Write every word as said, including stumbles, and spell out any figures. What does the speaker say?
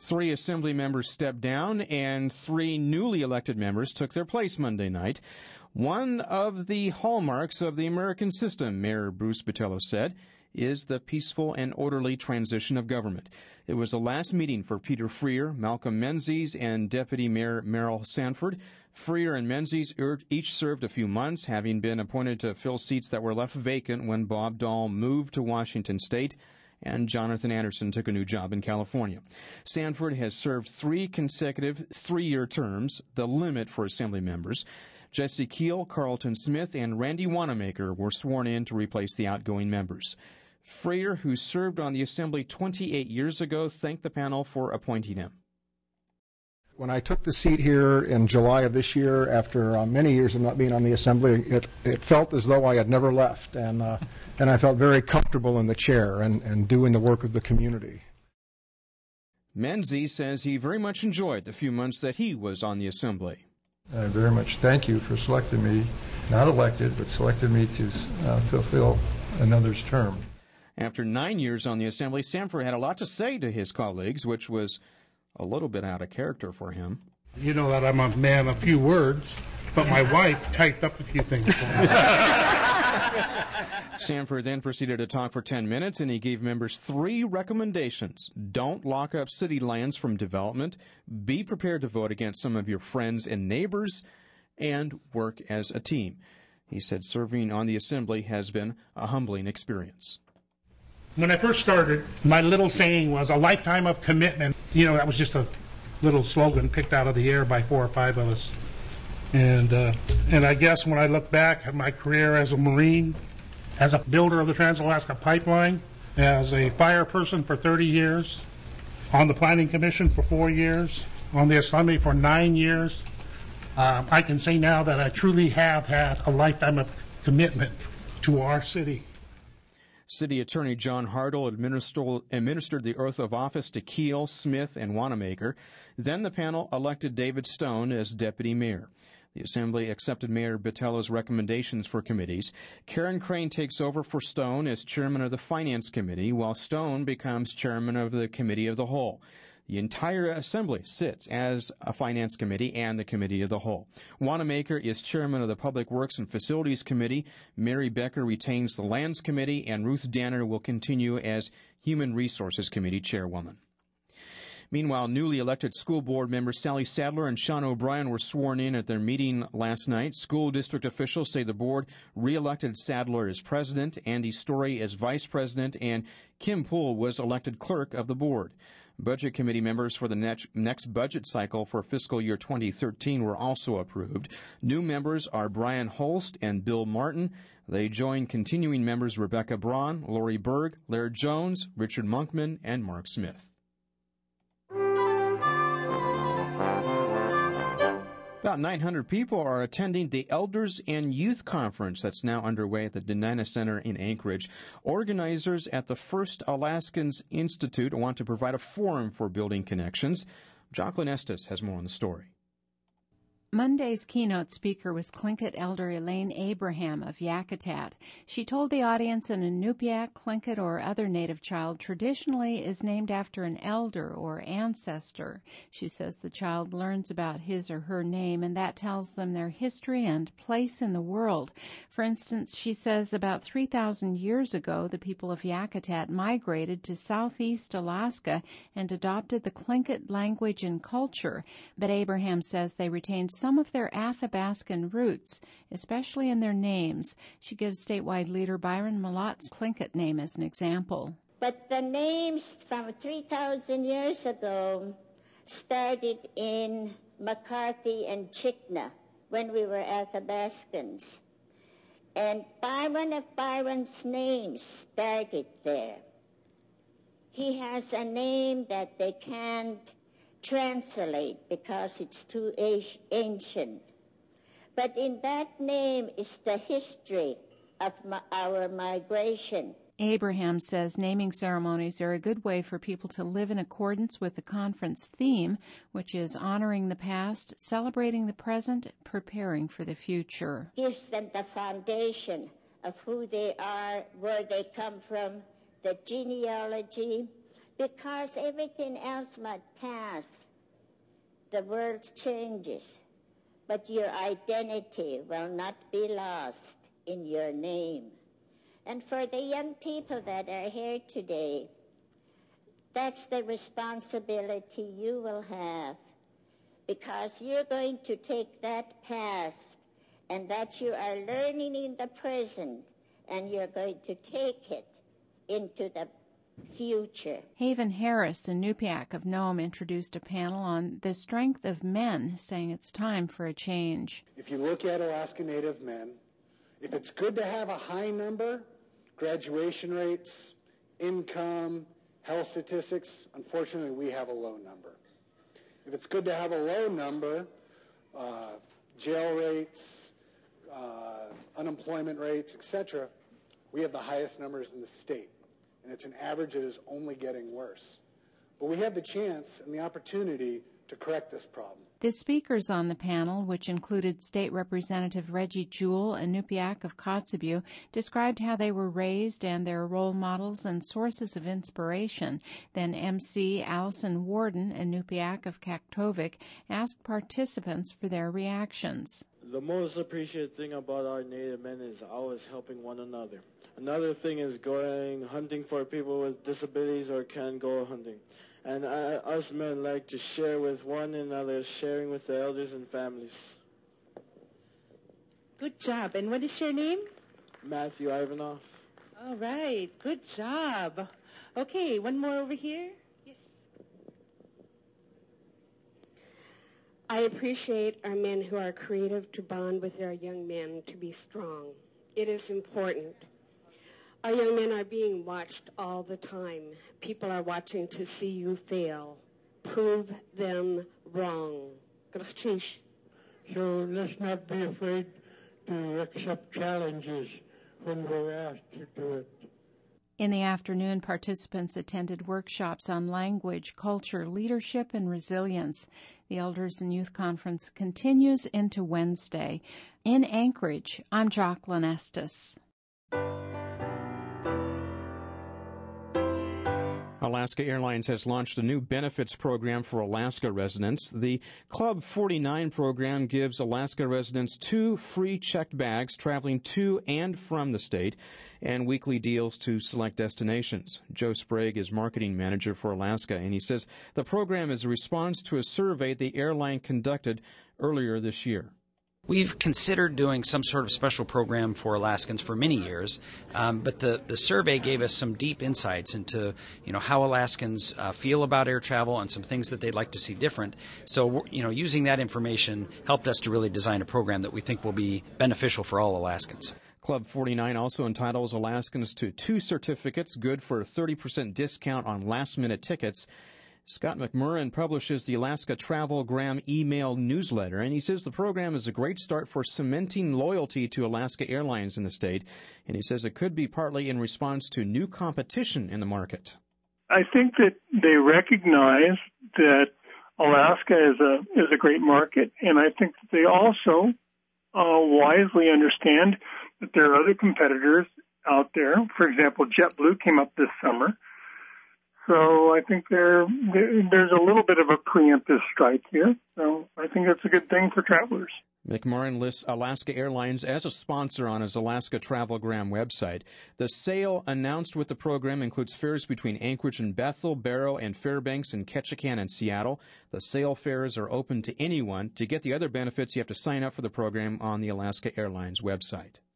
Three Assembly members stepped down, and three newly elected members took their place Monday night. One of the hallmarks of the American system, Mayor Bruce Botelho said, is the peaceful and orderly transition of government. It was the last meeting for Peter Freer, Malcolm Menzies, and Deputy Mayor Merrill Sanford. Freer and Menzies each served a few months, having been appointed to fill seats that were left vacant when Bob Dahl moved to Washington State and Jonathan Anderson took a new job in California. Sanford has served three consecutive three-year terms, the limit for Assembly members. Jesse Keel, Carlton Smith, and Randy Wanamaker were sworn in to replace the outgoing members. Freer, who served on the Assembly twenty-eight years ago, thanked the panel for appointing him. When I took the seat here in July of this year, after uh, many years of not being on the Assembly, it, it felt as though I had never left, and uh, and I felt very comfortable in the chair and, and doing the work of the community. Menzies says he very much enjoyed the few months that he was on the Assembly. I very much thank you for selecting me, not elected, but selected me to uh, fulfill another's term. After nine years on the Assembly, Sanford had a lot to say to his colleagues, which was a little bit out of character for him. You know that I'm a man of few words, but my wife typed up a few things for me. Sanford then proceeded to talk for ten minutes, and he gave members three recommendations. Don't lock up city lands from development, be prepared to vote against some of your friends and neighbors, and work as a team. He said serving on the Assembly has been a humbling experience. When I first started, my little saying was a lifetime of commitment. You know, that was just a little slogan picked out of the air by four or five of us. And uh, and I guess when I look back at my career as a Marine, as a builder of the Trans-Alaska Pipeline, as a fire person for thirty years, on the Planning Commission for four years, on the Assembly for nine years, um, I can say now that I truly have had a lifetime of commitment to our city. City Attorney John Hardle administered the oath of office to Keel, Smith, and Wanamaker. Then the panel elected David Stone as deputy mayor. The Assembly accepted Mayor Botelho's recommendations for committees. Karen Crane takes over for Stone as chairman of the Finance Committee, while Stone becomes chairman of the Committee of the Whole. The entire Assembly sits as a Finance Committee and the Committee of the Whole. Wanamaker is chairman of the Public Works and Facilities Committee. Mary Becker retains the Lands Committee, and Ruth Danner will continue as Human Resources Committee chairwoman. Meanwhile, newly elected school board members Sally Sadler and Sean O'Brien were sworn in at their meeting last night. School district officials say the board re-elected Sadler as president, Andy Story as vice president, and Kim Poole was elected clerk of the board. Budget committee members for the next, next budget cycle for fiscal year twenty thirteen were also approved. New members are Brian Holst and Bill Martin. They join continuing members Rebecca Braun, Lori Berg, Laird Jones, Richard Monkman, and Mark Smith. About nine hundred people are attending the Elders and Youth Conference that's now underway at the Denina Center in Anchorage. Organizers at the First Alaskans Institute want to provide a forum for building connections. Jacqueline Estes has more on the story. Monday's keynote speaker was Tlingit elder Elaine Abraham of Yakutat. She told the audience an Inupiaq, Tlingit, or other native child traditionally is named after an elder or ancestor. She says the child learns about his or her name, and that tells them their history and place in the world. For instance, she says about three thousand years ago, the people of Yakutat migrated to southeast Alaska and adopted the Tlingit language and culture. But Abraham says they retained some of their Athabascan roots, especially in their names. She gives statewide leader Byron Malot's Tlingit name as an example. But the names from three thousand years ago started in McCarthy and Chickna when we were Athabascans. And Byron of Byron's names started there. He has a name that they can't translate because it's too ancient. But in that name is the history of my, our migration. Abraham says naming ceremonies are a good way for people to live in accordance with the conference theme, which is honoring the past, celebrating the present, preparing for the future. Gives them the foundation of who they are, where they come from, the genealogy, because everything else might pass. The world changes, but your identity will not be lost in your name. And for the young people that are here today, that's the responsibility you will have, because you're going to take that past and that you are learning in the present, and you're going to take it into the future. Haven Harris, a Nupiaq of Nome, introduced a panel on the strength of men, saying it's time for a change. If you look at Alaska Native men, if it's good to have a high number, graduation rates, income, health statistics, unfortunately we have a low number. If it's good to have a low number, uh, jail rates, uh, unemployment rates, et cetera, we have the highest numbers in the state. And it's an average that is only getting worse. But we have the chance and the opportunity to correct this problem. The speakers on the panel, which included State Representative Reggie Jewell, a Nupiaq of Kotzebue, described how they were raised and their role models and sources of inspiration. Then M C Allison Warden, a Nupiaq of Kaktovik, asked participants for their reactions. The most appreciated thing about our Native men is always helping one another. Another thing is going hunting for people with disabilities or can't go hunting. And I, us men like to share with one another, sharing with the elders and families. Good job. And what is your name? Matthew Ivanoff. All right. Good job. Okay, one more over here. Yes. I appreciate our men who are creative to bond with our young men to be strong. It is important. Our young men are being watched all the time. People are watching to see you fail. Prove them wrong. So let's not be afraid to accept challenges when we're asked to do it. In the afternoon, participants attended workshops on language, culture, leadership, and resilience. The Elders and Youth Conference continues into Wednesday. In Anchorage, I'm Jocelyn Estes. Alaska Airlines has launched a new benefits program for Alaska residents. The Club forty-nine program gives Alaska residents two free checked bags traveling to and from the state and weekly deals to select destinations. Joe Sprague is marketing manager for Alaska, and he says the program is a response to a survey the airline conducted earlier this year. We've considered doing some sort of special program for Alaskans for many years, um, but the, the survey gave us some deep insights into, you know, how Alaskans uh, feel about air travel and some things that they'd like to see different. So, you know, using that information helped us to really design a program that we think will be beneficial for all Alaskans. Club forty-nine also entitles Alaskans to two certificates, good for a thirty percent discount on last-minute tickets. Scott McMurrin publishes the Alaska Travelgram email newsletter, and he says the program is a great start for cementing loyalty to Alaska Airlines in the state, and he says it could be partly in response to new competition in the market. I think that they recognize that Alaska is a is a great market, and I think that they also uh, wisely understand that there are other competitors out there. For example, JetBlue came up this summer. So I think there, there's a little bit of a preemptive strike here. So I think that's a good thing for travelers. McMurrin lists Alaska Airlines as a sponsor on his Alaska Travelgram website. The sale announced with the program includes fares between Anchorage and Bethel, Barrow, and Fairbanks, and Ketchikan and Seattle. The sale fares are open to anyone. To get the other benefits, you have to sign up for the program on the Alaska Airlines website.